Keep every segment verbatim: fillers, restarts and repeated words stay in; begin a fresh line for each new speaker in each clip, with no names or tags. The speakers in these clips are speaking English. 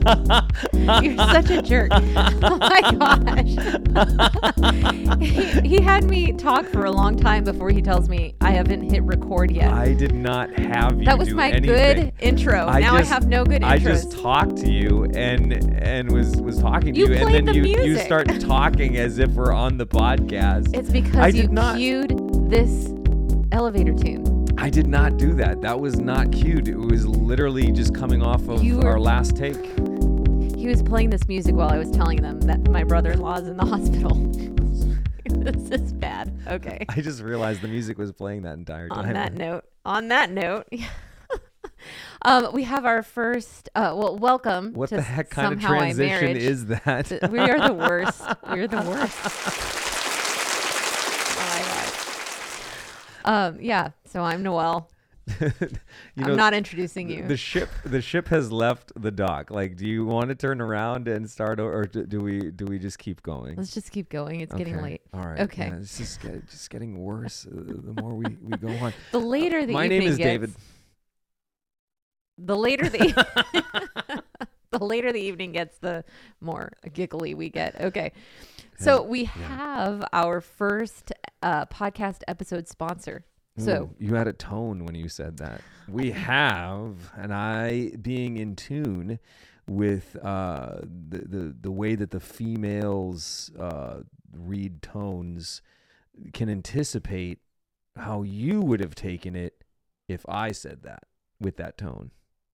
You're such a jerk. Oh my gosh. he, he had me talk for a long time before he tells me I haven't hit record yet.
I did not have you
That was
do
my
anything.
good intro.
I
now
just,
I have no good intros.
I just talked to you and and was was talking to
You
you, and
played
then
the
you you
music.
start talking as if we're on the podcast.
It's because
I
you
did not-
cued this elevator tune.
I did not do that. That was not cued. It was literally just coming off of
You were-
our last take.
He was playing this music while I was telling them that my brother-in-law is in the hospital. This is bad. Okay.
I just realized the music was playing that entire time.
On that note, on that note, um, we have our first. Uh, well, welcome.
What
to
the heck kind of
Somehow I
transition
Marriage.
is that?
We are the worst. We're the worst. Oh my god. Um. Yeah. So I'm Noelle.
you
I'm
know,
not introducing you.
The ship, the ship has left the dock. Like, do you want to turn around and start, or, or do do we, do we just keep going?
Let's just keep going. It's getting
Okay.
late.
All right.
Okay.
Yeah, it's just get, just getting worse uh, the more we, we go on.
The later the
My
evening
name is
gets,
David.
The later the the later the evening gets, the more giggly we get. Okay. So we have our first uh, podcast episode sponsor. So
Ooh, you had a tone when you said that. We have, and I being in tune with uh, the, the the way that the females uh, read tones, can anticipate how you would have taken it if I said that with that tone.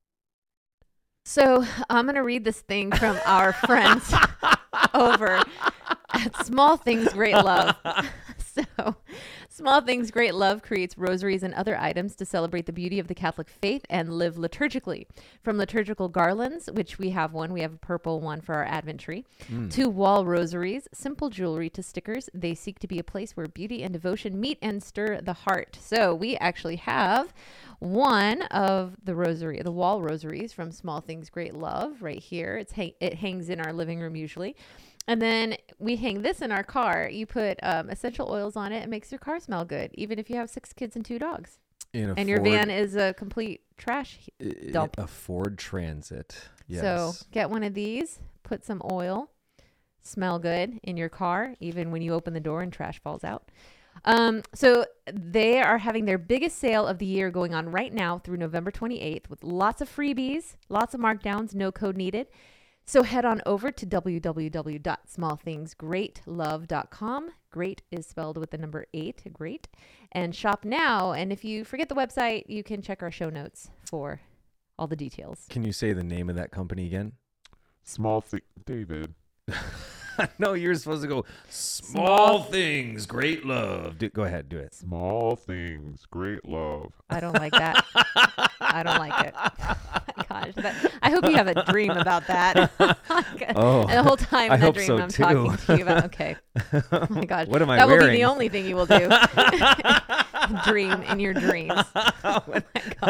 So I'm going to read this thing from our friends over at Small Things Great Love. So Small Things Great Love creates rosaries and other items to celebrate the beauty of the Catholic faith and live liturgically. From liturgical garlands, which we have one, we have a purple one for our Advent tree,
Mm.
to wall rosaries, simple jewelry to stickers. They seek to be a place where beauty and devotion meet and stir the heart. So we actually have one of the rosary, the wall rosaries from Small Things Great Love right here. It's hang- it hangs in our living room usually. And then we hang this in our car. You put um, essential oils on it. It makes your car smell good, even if you have six kids and two dogs.
In a
And your
Ford-
van is a complete trash
i-
dump.
A Ford Transit. Yes.
So get one of these, put some oil, smell good in your car, even when you open the door and trash falls out. Um, so they are having their biggest sale of the year going on right now through November twenty-eighth with lots of freebies, lots of markdowns, no code needed. So head on over to w w w dot small things great love dot com. Great is spelled with the number eight, great. And shop now. And if you forget the website, you can check our show notes for all the details.
Can you say the name of that company again?
Small thing, David.
No, you're supposed to go small things, great love. Do, go ahead, do it.
Small things, great love.
I don't like that. I don't like it. Gosh, that, I hope you have a dream about that.
Oh,
the whole time
I
in that
hope
dream,
so
I'm
too.
talking to you about. Okay. Oh my gosh.
What am I
that
wearing?
will be the only thing you will do. Dream in your dreams. Oh my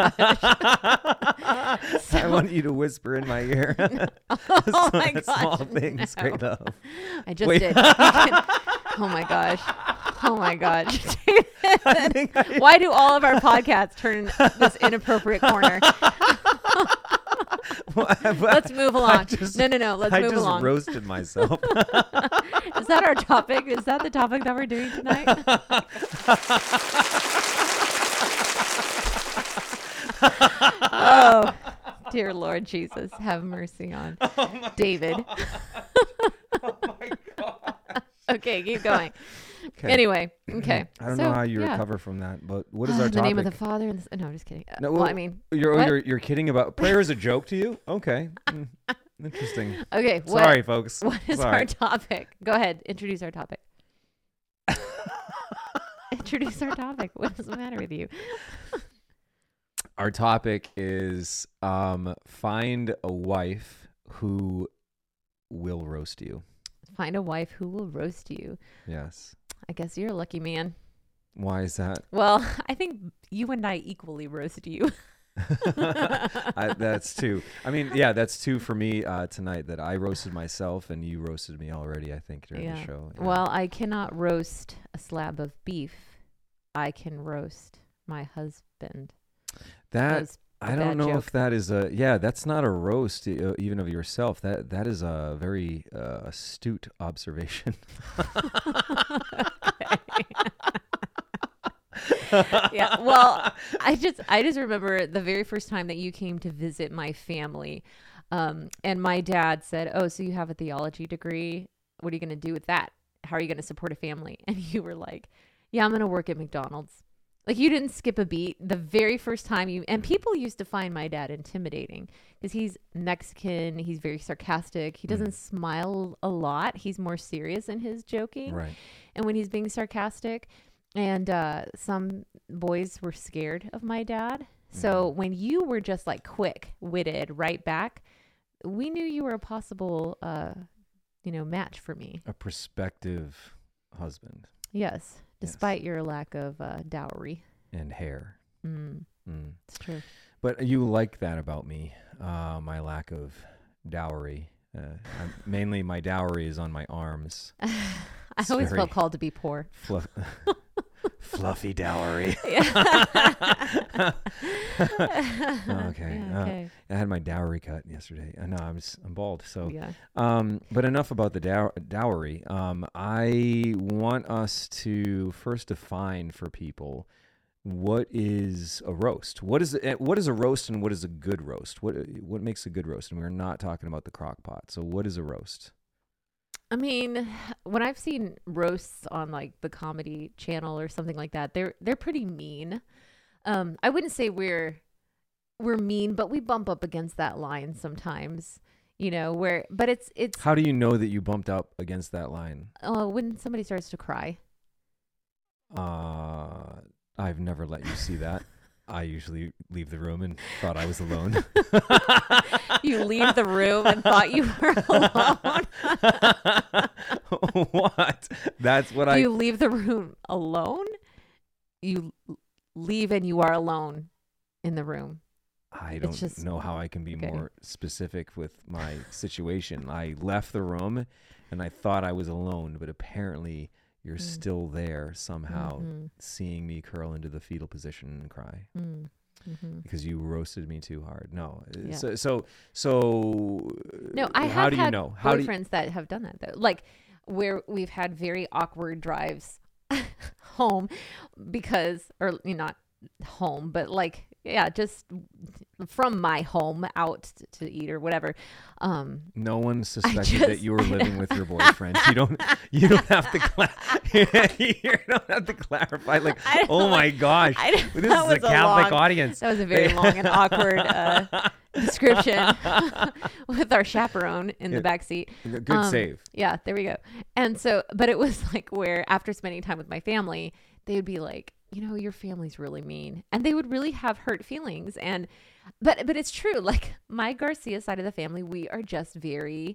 gosh. So,
I want you to whisper in my ear.
oh my gosh.
Small things,
no.
great love.
I just
Wait.
did. You can- oh my gosh. Oh my gosh.
I think I-
Why do all of our podcasts turn this inappropriate corner? Let's move along.
just-
no, no, no. Let's
I
move
just
along.
roasted myself.
Is that our topic? Is that the topic that we're doing tonight? Oh, dear Lord Jesus, have mercy on
Oh
David.
Oh my God.
Okay, keep going.
Okay.
Anyway, okay.
I don't
So,
know how you
yeah.
recover from that, but what is our
the
topic?
name of the Father and the, no, I'm just kidding. Uh,
No,
well,
well,
I mean,
You're, oh,
what?
you're you're kidding about prayer is a joke to you? Okay. Mm, interesting.
okay. What,
Sorry, folks.
What is
Sorry.
our topic? Go ahead. Introduce our topic. Introduce our topic. What does the matter with you?
Our topic is um, find a wife who will roast you.
Find a wife who will roast you.
Yes.
I guess you're a lucky man.
Why is that?
Well, I think you and I equally roast you.
I, that's two. I mean, yeah, that's two for me uh, tonight. That I roasted myself and you roasted me already. I think during the show. Yeah.
Well, I cannot roast a slab of beef. I can roast my husband.
that
Those
I
bad
don't know
joke.
if that is a yeah. That's not a roast uh, even of yourself. That that is a very uh, astute observation.
Yeah. Well, I just I just remember the very first time that you came to visit my family, um, and my dad said, "Oh, so you have a theology degree? What are you going to do with that? How are you going to support a family?" And you were like, "Yeah, I'm going to work at McDonald's." Like you didn't skip a beat the very first time you, and people used to find my dad intimidating because he's Mexican. He's very sarcastic. He doesn't
Mm.
smile a lot. He's more serious in his joking.
Right.
And when he's being sarcastic, and uh, some boys were scared of my dad. So when you were just like quick witted right back, we knew you were a possible, uh, you know, match for me.
A prospective husband
Yes. Despite your lack of uh, dowry.
and hair.
Mm,
Mm.
it's true.
But you like that about me, uh, my lack of dowry. Uh, I'm, mainly my dowry is on my arms.
I
It's
always
very-
felt called to be poor.
Fluff- fluffy dowry.
Yeah.
Okay,
Yeah,
uh,
okay.
I had my dowry cut yesterday. I know I'm s- I'm bald. So,
Yeah.
um, but enough about the dow- dowry. Um, I want us to first define for people what is a roast. What is it, what is a roast and what is a good roast? What what makes a good roast? And we're not talking about the crock pot. So, what is a roast?
I mean, when I've seen roasts on like the Comedy Channel or something like that, they're they're pretty mean. Um, I wouldn't say we're we're mean, but we bump up against that line sometimes. You know, where but it's it's
How do you know that you bumped up against that line?
uh, when somebody starts to cry.
Uh, I've never let you see that. I usually leave the room and thought I was alone.
You leave the room and thought you were alone.
What? That's what I.
You leave the room alone? You l- leave and you are alone in the room.
I don't
just-
know how I can be
okay.
more specific with my situation. I left the room and I thought I was alone, but apparently you're
Mm.
still there somehow,
Mhm,
seeing me curl into the fetal position and cry
mm, mhm.
because you roasted me too hard. No. uh,
Yeah.
So, so, so.
No, I
how
have
do you
had
know? How do you,
boyfriends that have done that though. Like where we've had very awkward drives home because, or you know, not home, but like yeah, just from my home out t- to eat or whatever. Um,
no one suspected that
just-
you were living with your boyfriend. You don't. You don't have to. Cla- you don't have to clarify. Like,
I don't
oh my
like-
gosh,
I don't-
this
that
is a
was a
Catholic
long-
audience.
that was a very long and awkward uh, description with our chaperone in
Yeah.
the back seat.
Good
Um,
save.
Yeah, there we go. And so, but it was like where after spending time with my family, they would be like, you know, your family's really mean. And they would really have hurt feelings. And, but, but it's true. Like my Garcia side of the family, we are just very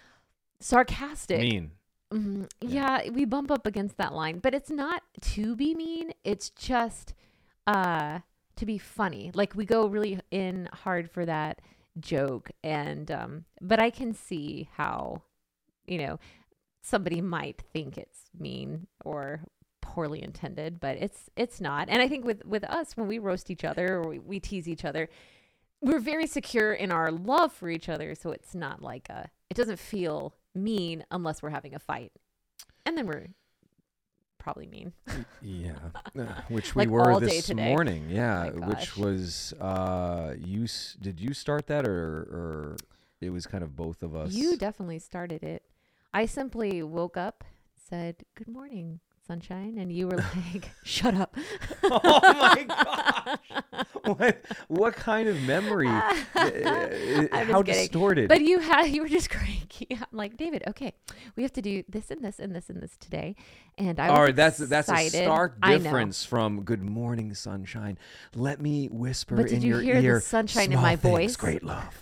sarcastic.
Mean.
Mhm.
Yeah.
Yeah, we bump up against that line, but it's not to be mean. It's just uh to be funny. Like we go really in hard for that joke, and um, but I can see how, you know, somebody might think it's mean or poorly intended, but it's it's not. And I think with with us, when we roast each other or we, we tease each other, we're very secure in our love for each other, so it's not like a. It doesn't feel mean unless we're having a fight, and then we're probably mean.
Yeah, uh, which we
Like
were
all day
this
today.
morning. Yeah,
my
which
gosh.
was uh, you. s- Did you start that, or or it was kind of both of us?
You definitely started it. I simply woke up, said, "Good morning, sunshine," and you were like, "Shut up."
Oh my gosh! What what kind of memory? Uh,
I'm
how
just kidding.
distorted?
But you had you were just cranky. I'm like, David, okay, we have to do this and this and this and this today. And I was
All right, that's that's a
excited.
stark
I know.
difference from "Good morning, sunshine." Let me whisper
But did
in
you
your
hear the
ear.
sunshine in
"Small
my
things,
voice?"
great love.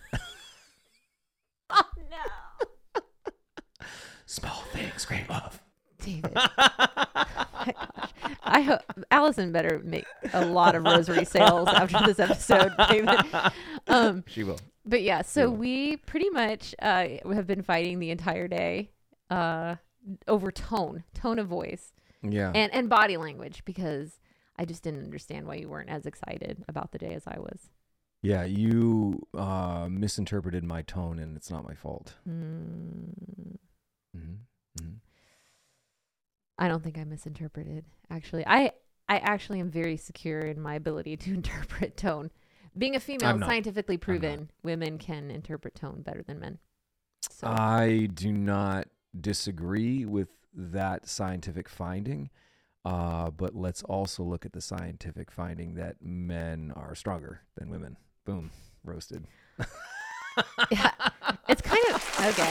Oh no,
Small things, great love.
David. Oh my gosh. I hope Allison better make a lot of rosary sales after this episode, David. Um,
She will.
But yeah, so
Yeah.
we pretty much uh, have been fighting the entire day uh, over tone, tone of voice,
Yeah.
and, and body language, because I just didn't understand why you weren't as excited about the day as I was.
Yeah, you uh, misinterpreted my tone, and it's not my fault.
Mm,
Mm-hmm. Mm-hmm.
I don't think I misinterpreted. Actually, I I actually am very secure in my ability to interpret tone. Being a female,
I'm not.
scientifically proven, women can interpret tone better than men. So
I do not disagree with that scientific finding, uh, but let's also look at the scientific finding that men are stronger than women. Boom, roasted.
yeah, it's kind of okay.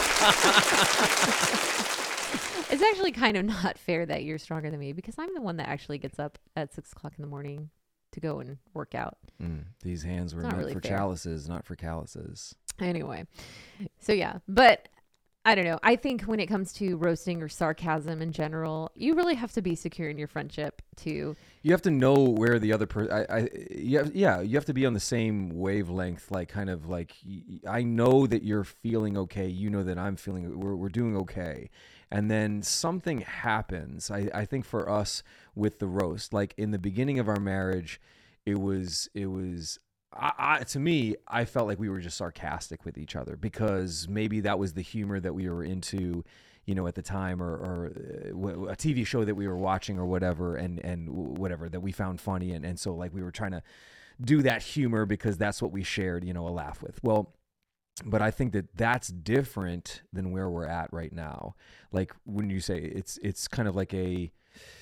It's actually kind of not fair that you're stronger than me because I'm the one that actually gets up at six o'clock in the morning to go and work out.
Mm, these hands were
It's not
meant
really
for
fair.
chalices, not for calluses.
Anyway, so yeah, but I don't know. I think when it comes to roasting or sarcasm in general, you really have to be secure in your friendship to.
You have to know where the other person. I, I, you have, yeah, you have to be on the same wavelength. Like, kind of like, y- y- I know that you're feeling okay. You know that I'm feeling. We're we're doing okay, and then something happens. I I think for us with the roast, like in the beginning of our marriage, it was it was. I, I, to me, I felt like we were just sarcastic with each other because maybe that was the humor that we were into, you know, at the time, or, or uh, w- a T V show that we were watching or whatever, and, and w- whatever that we found funny. And, and so like we were trying to do that humor because that's what we shared, you know, a laugh with. Well, but I think that that's different than where we're at right now. Like when you say it's, it's kind of like a,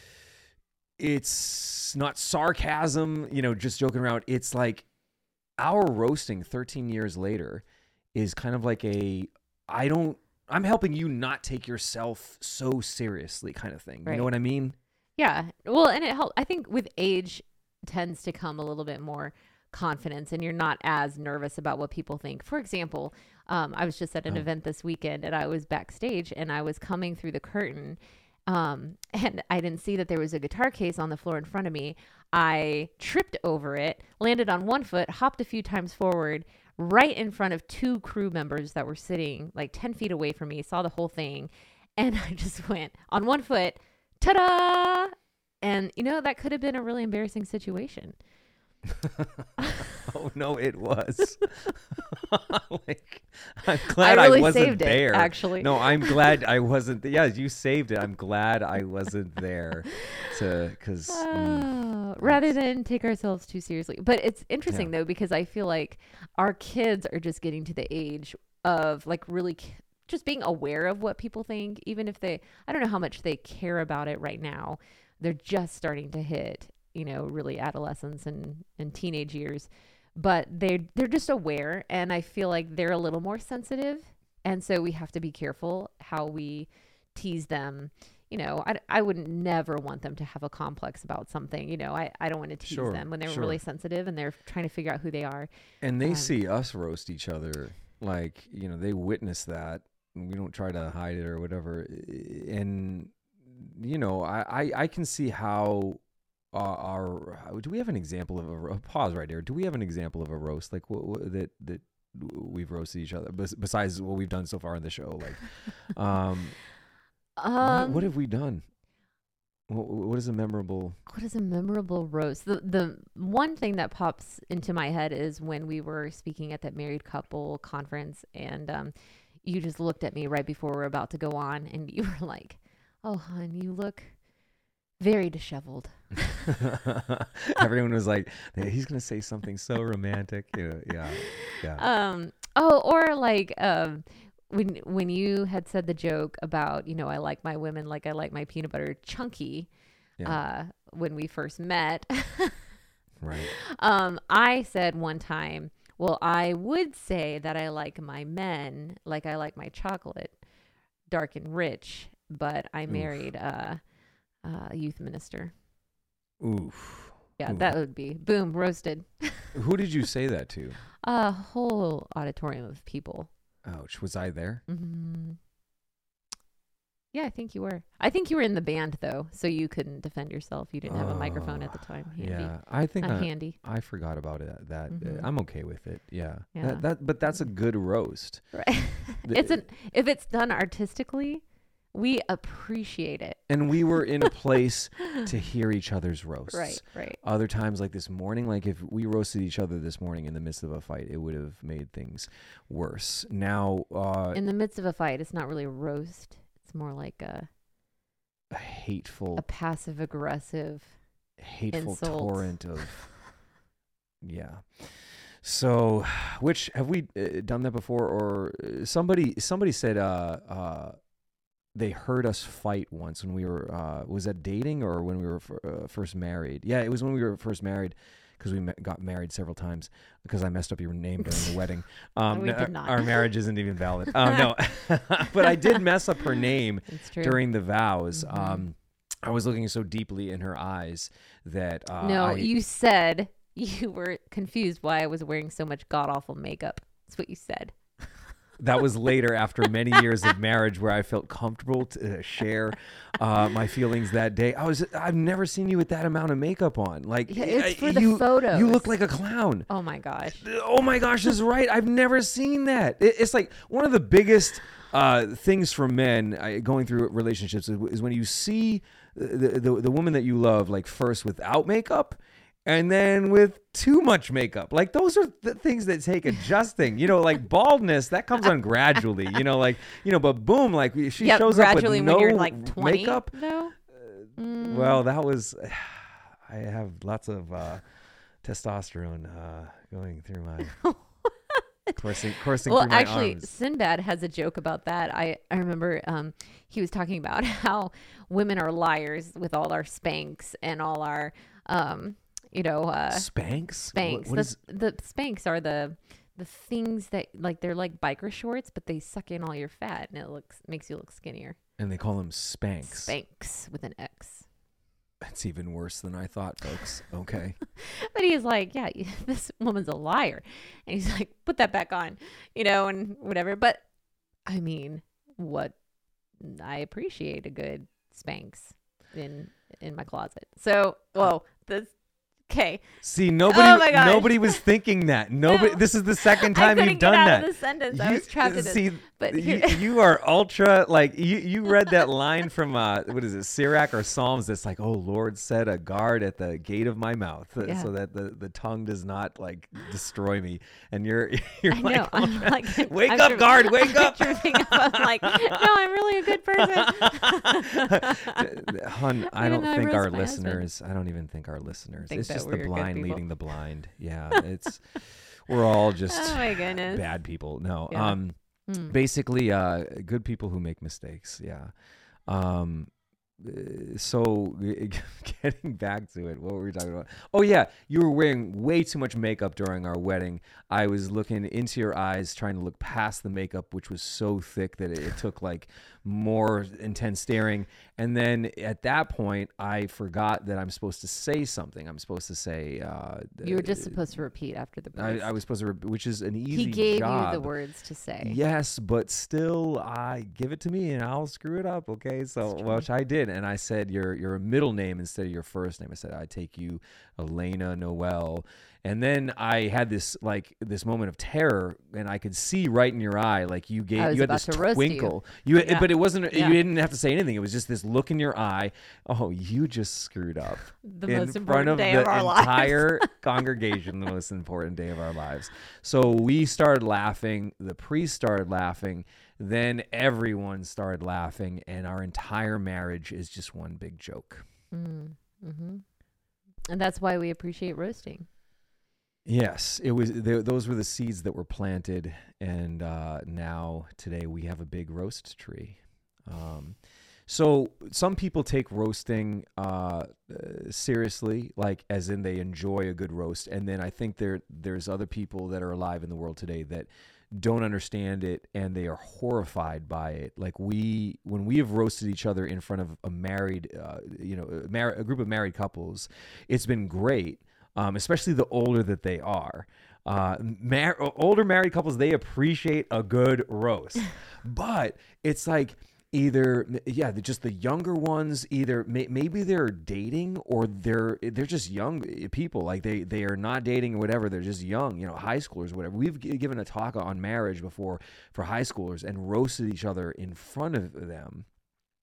it's not sarcasm, you know, just joking around. It's like, our roasting thirteen years later is kind of like a, I don't, I'm helping you not take yourself so seriously kind of thing. You
Right.
know what I mean?
Yeah. Well, and it helps. I think with age tends to come a little bit more confidence and you're not as nervous about what people think. For example, um, I was just at an
Oh.
event this weekend and I was backstage and I was coming through the curtain um, and I didn't see that there was a guitar case on the floor in front of me. I tripped over it, landed on one foot, hopped a few times forward, right in front of two crew members that were sitting like ten feet away from me, saw the whole thing. And I just went on one foot, ta-da! And, you know, that could have been a really embarrassing situation.
Oh no, it was. Like, I'm glad
I
I,
really
wasn't
saved
there.
it, actually.
No, I'm glad I wasn't. Yeah, you saved it. I'm glad I wasn't there to, because
Oh, rather than take ourselves too seriously. But it's interesting,
Yeah.
though, because I feel like our kids are just getting to the age of like really c- just being aware of what people think, even if they, I don't know how much they care about it right now. They're just starting to hit, you know, really adolescence and, and teenage years, but they they're just aware. And I feel like they're a little more sensitive. And so we have to be careful how we tease them. You know, I, I wouldn't never want them to have a complex about something. You know, I, I don't want to tease
Sure,
them when they're
sure.
really sensitive and they're trying to figure out who they are.
and they
Um,
see us roast each other, like, you know, they witness that, and we don't try to hide it or whatever. And you know, I I, I can see how uh, our how, do we have an example of a ro- pause right there? Do we have an example of a roast like what, what that that we've roasted each other bes- besides what we've done so far in the show? Like, um, what,
Um,
what have we done? What, what is a memorable?
What is a memorable roast? The the one thing that pops into my head is when we were speaking at that married couple conference, and um, you just looked at me right before we were about to go on, and you were like, "Oh, hon, you look very disheveled."
Everyone was like, "Hey, he's gonna say something so romantic." You know, yeah, yeah.
Um. Oh, or like um, when when you had said the joke about, you know, I like my women like I like my peanut butter chunky.
Yeah.
Uh, when we first met.
Right.
Um, I said one time, well, I would say that I like my men like I like my chocolate, dark and rich, but I
Oof.
married a, a youth minister.
Oof.
Yeah,
Oof.
that would be boom, roasted.
Who did you say that to?
A whole auditorium of people.
Ouch. Was I there?
hmm Yeah, I think you were. I think you were in the band though, so you couldn't defend yourself. You didn't have a microphone at the time. Handy.
Yeah, I think
Not
I,
handy.
I forgot about it. That uh,
Mhm.
I'm okay with it. Yeah.
Yeah.
That, that but that's a good roast.
Right.
The-
It's an if it's done artistically, we appreciate it.
And we were in a place to hear each other's roasts.
Right, right.
Other times, like this morning, like if we roasted each other this morning in the midst of a fight, it would have made things worse. Now, uh,
In the midst of a fight, it's not really a roast. It's more like a
a hateful,
a passive aggressive.
hateful
insult.
torrent of, yeah. So, which have we uh, done that before? Or uh, somebody somebody said uh, uh, they heard us fight once when we were uh, was that dating or when we were f- uh, first married? Yeah, it was when we were first married because we met, got married several times because I messed up your name during the wedding. Um,
we
no,
did not.
Our marriage isn't even valid. Um, no, but I did mess up her name
It's true.
during the vows.
Mhm.
Um, I was looking so deeply in her eyes that uh,
no,
I,
you said you were confused why I was wearing so much god awful makeup. That's what you said.
that was later after many years of marriage where I felt comfortable to uh, share uh, my feelings that day. I was I've never seen you with that amount of makeup on. Like
Yeah, it's
uh,
for the
you,
photos.
you look like a clown.
Oh my gosh.
Oh my gosh, this is right. I've never seen that. It, it's like one of the biggest uh, things for men uh, going through relationships is, is when you see the, the the woman that you love like first without makeup and then with too much makeup. Like those are the things that take adjusting. You know, like baldness that comes on gradually. You know, like you know, but boom, like she
Yeah,
shows up with
gradually
no
when you're like twenty,
makeup.
though. Mm.
Well, that was. I have lots of uh, testosterone uh, going through my coursing, coursing
Well,
through my
actually,
arms.
Sinbad has a joke about that. I, I remember um, he was talking about how women are liars with all our Spanx and all our, um, you know, uh,
Spanx.
Spanx.
What, what
the,
is,
the Spanx are the the things that like they're like biker shorts, but they suck in all your fat and it looks makes you look skinnier.
and they call them Spanx.
Spanx with an X.
That's even worse than I thought, folks. Okay.
But he's like, yeah, this woman's a liar. And he's like, put that back on, you know, and whatever. But I mean, what I appreciate a good Spanx in in my closet. So, whoa, this okay.
See, nobody,
Oh my gosh.
nobody was thinking that. Nobody.
No.
This is the second
I
time
couldn't
you've done
get out
that.
of the sentence. I
You-
was trapped in it.
See,
But
you,
here-
you are ultra like you. You read that line from uh, what is it, Sirach or Psalms? That's like, oh Lord, set a guard at the gate of my mouth, uh,
Yeah.
so that the, the tongue does not like destroy me. And you're you're
I
like,
know. I'm
ultra-
like,
wake
I'm
up,
tripping-
guard, wake
I'm
up.
tripping up. I'm like, no, I'm really a good person.
Hun, I
Even
don't
though I
think our
roast my husband.
listeners. I don't even think our listeners.
Think
It's
that
just
we're
the
good
blind
people.
leading the blind. Yeah, it's we're all just
Oh my goodness.
bad people. No,
Yeah.
um,
Hmm.
basically, uh, good people who make mistakes. Yeah. Um, uh, so getting back to it, what were we talking about? Oh yeah, you were wearing way too much makeup during our wedding. I was looking into your eyes, trying to look past the makeup, which was so thick that it, it took like more intense staring. And then at that point, I forgot that I'm supposed to say something. I'm supposed to say. Uh,
You were just supposed to repeat after the
I,
words.
I was supposed to, re- which is an easy
He gave
job.
you the words to say.
Yes, but still, I give it to me and I'll screw it up. Okay, so
That's true.
which I did, and I said your your middle name instead of your first name. I said I take you Elena Noel, and then I had this like this moment of terror, and I could see right in your eye, like you gave
I was
you had
about
this
to roast you.
twinkle. You,
Yeah.
but it wasn't.
Yeah.
You didn't have to say anything. It was just this look in your eye. Oh, you just screwed up
The
in
most
front
important
of
day
the
of our lives.
entire congregation, the most important day of our lives. So we started laughing. The priest started laughing. Then everyone started laughing, and our entire marriage is just one big joke.
Mm, hmm And that's why we appreciate roasting.
Yes, it was. Th- those were the seeds that were planted, and uh, now today we have a big roast tree. Um, so some people take roasting uh, uh, seriously, like as in they enjoy a good roast, and then I think there there's other people that are alive in the world today that don't understand it and they are horrified by it. Like we, when we have roasted each other in front of a married, uh, you know, a, mar- a group of married couples, it's been great. Um, especially the older that they are. Uh, mar- older married couples, they appreciate a good roast. But it's like either, yeah, they're just the younger ones, either may- maybe they're dating or they're they're just young people. Like they, they are not dating or whatever. They're just young, you know, high schoolers, whatever. We've g- given a talk on marriage before for high schoolers and roasted each other in front of them.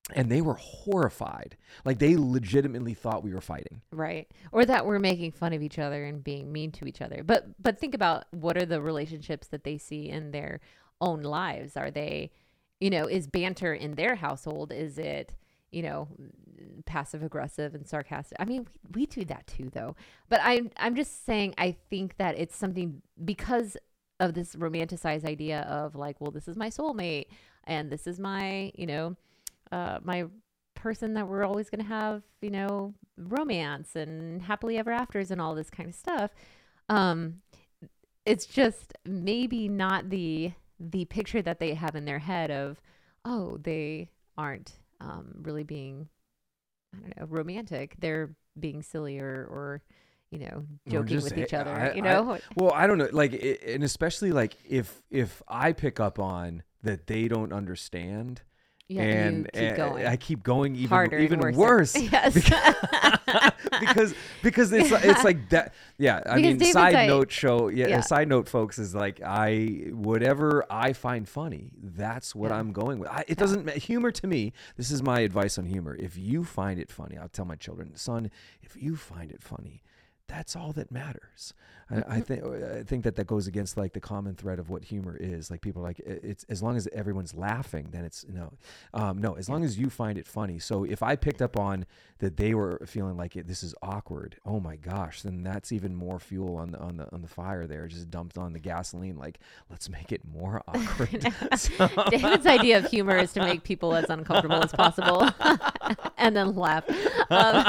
And they were horrified. Like they legitimately thought we were fighting.
Right. Or that we're making fun of each other and being mean to each other. But but think about what are the relationships that they see in their own lives? Are they, you know, is banter in their household? Is it, you know, passive aggressive and sarcastic? I mean, we, we do that too, though. But I'm I'm just saying, I think that it's something because of this romanticized idea of like, well, this is my soulmate and this is my, you know, uh, my person that we're always going to have, you know, romance and happily ever afters and all this kind of stuff. Um, it's just maybe not the the picture that they have in their head of, oh, they aren't um, really being, I don't know, romantic. They're being silly or, or you know, joking
just,
with each other,
I,
you know?
I, well, I don't know. Like, it, and especially like if, if I pick up on that they don't understand,
yeah,
and,
you keep
and
going.
I keep going even
Harder and
even
worse.
worse.
Yes.
because because it's it's like that. Yeah, I
Because
mean,
David's
side
like-
note show. Yeah,
yeah.
side note, folks, is like I whatever I find funny, that's what
Yeah.
I'm going with. I, it doesn't ma- humor to me. This is my advice on humor. If you find it funny, I'll tell my children, son, if you find it funny, that's all that matters. I, I think I think that that goes against like the common thread of what humor is. Like people are like it- it's as long as everyone's laughing, then it's no, um, no. As long as you find it funny. So if I picked up on that they were feeling like it, this is awkward. Oh my gosh, then that's even more fuel on the on the on the fire there. Just dumped on the gasoline. Like let's make it more awkward. So-
David's idea of humor is to make people as uncomfortable as possible and then laugh. Um,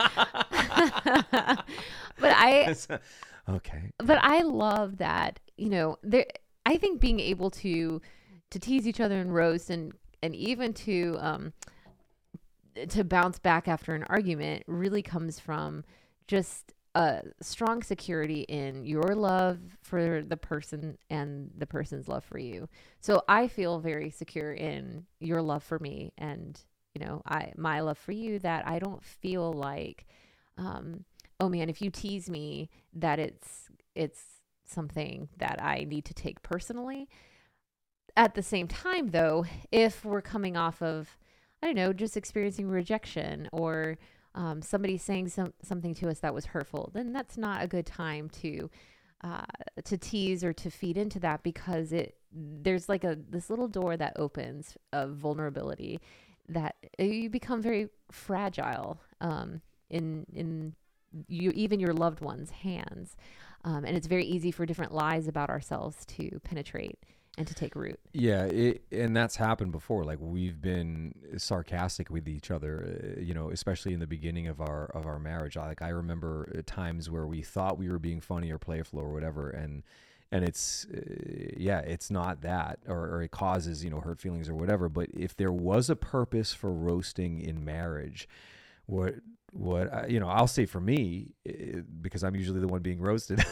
but I,
okay.
but I love that, you know, there, I think being able to, to tease each other and roast and, and even to, um, to bounce back after an argument really comes from just a strong security in your love for the person and the person's love for you. So I feel very secure in your love for me and, you know, I, my love for you, that I don't feel like, um, oh man, if you tease me, that it's, it's something that I need to take personally. At the same time though, if we're coming off of, I don't know, just experiencing rejection or um, somebody saying some, something to us that was hurtful, then that's not a good time to uh, to tease or to feed into that, because it there's like a this little door that opens of vulnerability that you become very fragile um, in in you even your loved one's hands, um, and it's very easy for different lies about ourselves to penetrate and to take root.
Yeah, it, and that's happened before. Like we've been sarcastic with each other, uh, you know, especially in the beginning of our of our marriage. Like I remember times where we thought we were being funny or playful or whatever, and and it's uh, yeah, it's not that, or, or it causes, you know, hurt feelings or whatever. But if there was a purpose for roasting in marriage, what what I, you know, I'll say for me, uh, because I'm usually the one being roasted,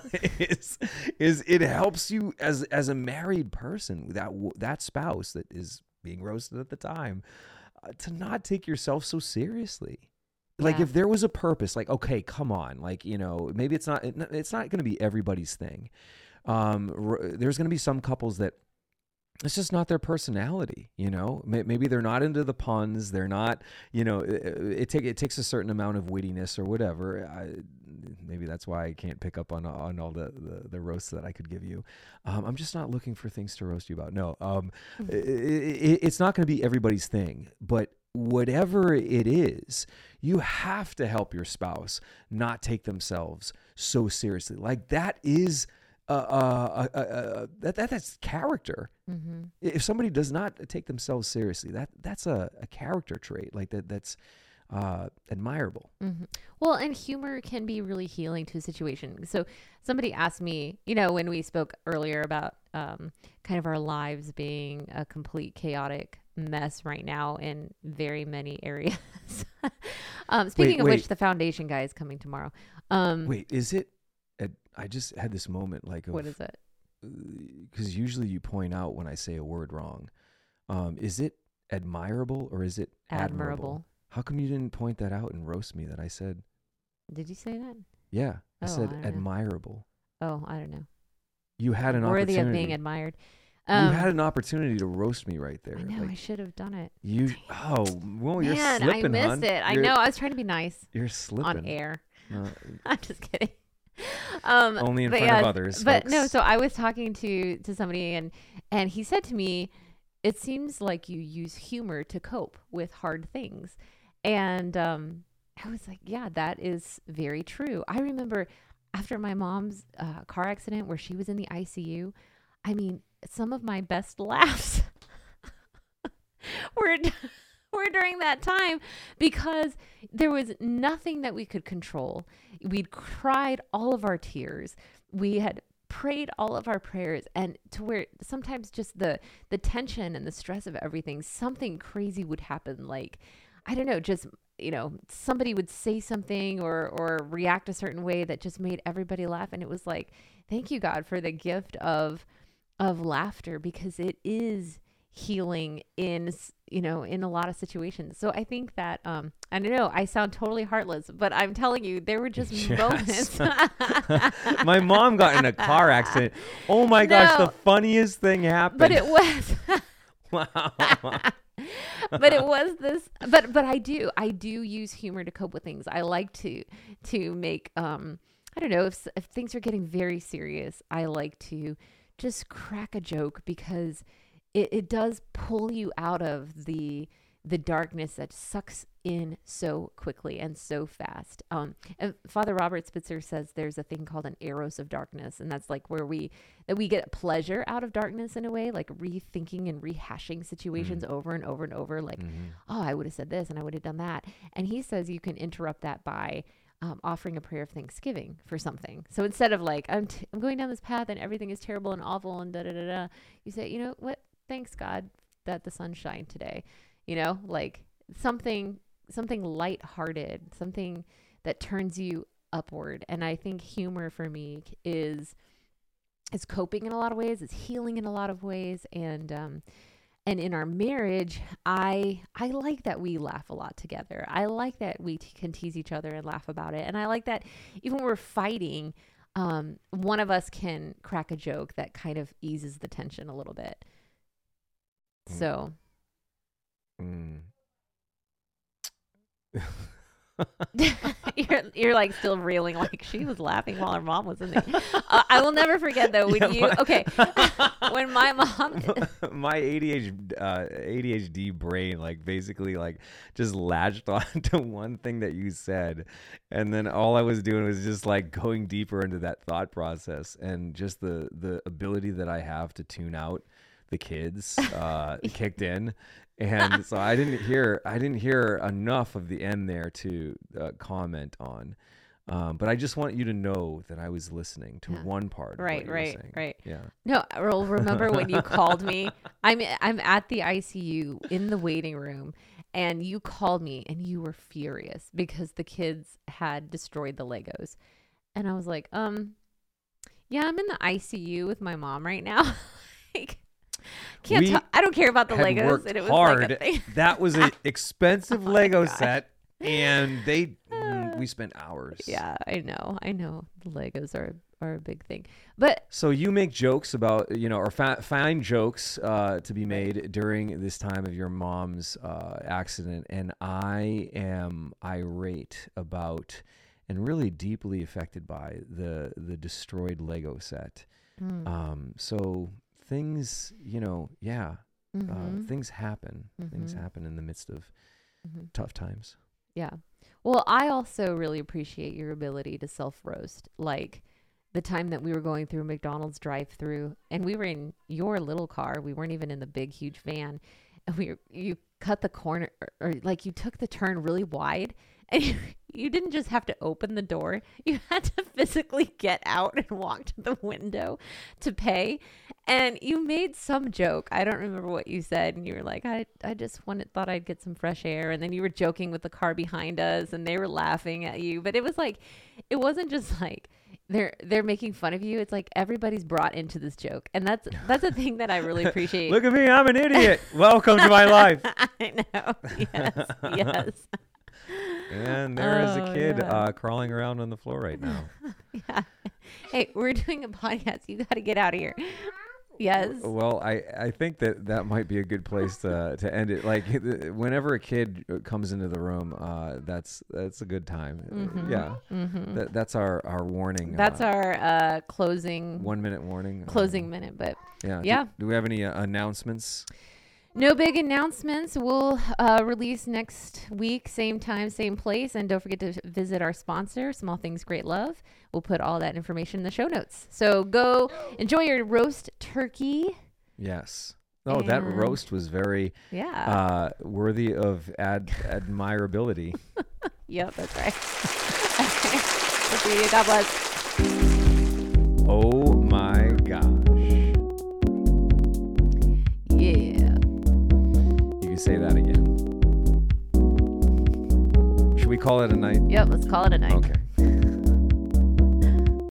is is it helps you as as a married person, that that spouse that is being roasted at the time, uh, to not take yourself so seriously. Like
Yeah.
if there was a purpose, like okay, come on, like you know, maybe it's not it, it's not going to be everybody's thing. Um, r- there's going to be some couples that it's just not their personality, you know. Maybe they're not into the puns. They're not, you know. It, it take it takes a certain amount of wittiness or whatever. I, maybe that's why I can't pick up on on all the the, the roasts that I could give you. Um, I'm just not looking for things to roast you about. No, um, it, it, it's not going to be everybody's thing, but whatever it is, you have to help your spouse not take themselves so seriously. Like that is. Uh, uh, uh, uh, that, that that's character.
Mm-hmm.
If somebody does not take themselves seriously, that that's a, a character trait. Like that that's uh, admirable.
Mm-hmm. Well, and humor can be really healing to a situation. So somebody asked me, you know, when we spoke earlier about um, kind of our lives being a complete chaotic mess right now in very many areas. um, speaking
Wait,
of
wait.
which, the foundation guy is coming tomorrow. Um,
Wait, is it? Ad- I just had this moment like of,
what is it?
because usually you point out when I say a word wrong. Um, is it admirable or is it admirable?
Admirable.
How come you didn't point that out and roast me that I said,
Did you say that?
yeah, I
Oh,
said
I don't know.
admirable.
Oh, I don't know.
You had an
Worthy
opportunity.
of being admired. Um,
you had an opportunity to roast me right there.
I know.
Like,
I should have done it.
you, oh, well, you're
Man,
slipping,
I missed
hon.
it. I
You're-
know. I was trying to be nice
You're slipping.
on air.
Uh,
I'm just kidding. Um,
only in
but
front
yeah,
of others.
But no,
folks.
so I was talking to to somebody, and and he said to me, "It seems like you use humor to cope with hard things," and um, I was like, "Yeah, that is very true." I remember after my mom's uh, car accident, where she was in the I C U. I mean, some of my best laughs were. were during that time because there was nothing that we could control. We'd cried all of our tears. We had prayed all of our prayers, and to where sometimes just the the tension and the stress of everything, something crazy would happen. Like, I don't know, just, you know, somebody would say something or or react a certain way that just made everybody laugh. And it was like, thank you, God, for the gift of of laughter, because it is healing in, you know, in a lot of situations. So I think that, um, I don't know, I sound totally heartless, but I'm telling you, there were just
Yes.
moments.
My mom got in a car accident. Oh my gosh,
No.
the funniest thing happened.
But it was,
wow.
but it was this, but, but I do, I do use humor to cope with things. I like to, to make, um, I don't know, if, if things are getting very serious, I like to just crack a joke, because It, it does pull you out of the the darkness that sucks in so quickly and so fast. Um, and Father Robert Spitzer says there's a thing called an eros of darkness, and that's like where we that we get pleasure out of darkness in a way, like rethinking and rehashing situations
Mm.
over and over and over. Like,
Mhm.
oh, I would have said this and I would have done that. And he says you can interrupt that by um, offering a prayer of thanksgiving for something. So instead of like, I'm, t- I'm going down this path and everything is terrible and awful and da da da da, you say, you know what? Thanks, God, that the sun shined today. You know, like something, something lighthearted, something that turns you upward. And I think humor for me is, is coping in a lot of ways. It's healing in a lot of ways. And, um, and in our marriage, I, I like that we laugh a lot together. I like that we t- can tease each other and laugh about it. And I like that even when we're fighting, um, one of us can crack a joke that kind of eases the tension a little bit.
Mm.
So,
Mm.
you're you're like still reeling, like she was laughing while her mom was in there. Uh, I will never forget though when
Yeah,
you
my-
okay when my mom
My A D H D, uh, A D H D brain, like basically like just latched on to one thing that you said. And then all I was doing was just like going deeper into that thought process, and just the, the ability that I have to tune out the kids uh, kicked in. And so I didn't hear, I didn't hear enough of the end there to uh, comment on. Um, but I just want you to know that I was listening to
Yeah.
one part. Of
Right,
what you
right,
were saying.
right.
Yeah.
no Earl, remember when you called me? I'm I'm at the I C U in the waiting room, and you called me and you were furious because the kids had destroyed the Legos, and I was like, um, yeah, I'm in the I C U with my mom right now. Like, can't
We
ta- I don't care about the
had
Legos,
worked
and it was
hard.
like a thing.
That was an expensive
Oh my
Lego
gosh.
set, and they mm, we spent hours.
Yeah, I know. I know. The Legos are are a big thing. But
So you make jokes about, you know, or fa- find jokes uh, to be made during this time of your mom's uh, accident, and I am irate about and really deeply affected by the the destroyed Lego set.
mm,
Um, so things, you know, yeah,
mhm,
uh, things happen. Things
Mhm.
happen in the midst of
mhm.
tough times.
Yeah. Well, I also really appreciate your ability to self roast. Like the time that we were going through McDonald's drive through, and we were in your little car. We weren't even in the big, huge van. And we you cut the corner, or, or like you took the turn really wide, and you, you didn't just have to open the door. You had to physically get out and walk to the window to pay. And you made some joke. I don't remember what you said. And you were like, I, I just wanted, thought I'd get some fresh air. And then you were joking with the car behind us, and they were laughing at you. But it was like, it wasn't just like they're they're making fun of you. It's like everybody's brought into this joke. And that's that's a thing that I really appreciate.
Look at me, I'm an idiot. Welcome to my life.
I know. Yes. Yes.
And there is
Oh,
a kid
yeah.
uh, crawling around on the floor right now.
Yeah. Hey, we're doing a podcast. You got to get out of here. Yes.
Well, I, I think that that might be a good place to to end it. Like whenever a kid comes into the room, uh, that's that's a good time.
Mhm.
Yeah,
Mm-hmm.
that, that's our, our warning.
That's
uh,
our uh, closing
one minute warning.
closing minute. But
Yeah.
yeah.
Do, do we have any uh, announcements?
no big announcements. We'll uh, release next week, same time, same place. And don't forget to visit our sponsor, Small Things, Great Love. We'll put all that information in the show notes. So go enjoy your roast turkey.
Yes. Oh, that
And-
roast was very
Yeah.
uh, worthy of ad admirability.
Yep, that's right. Okay. We'll see you. God bless.
Oh my gosh.
Yeah.
You can say that again. Should we call it a night?
Yep, let's call it a night.
Okay.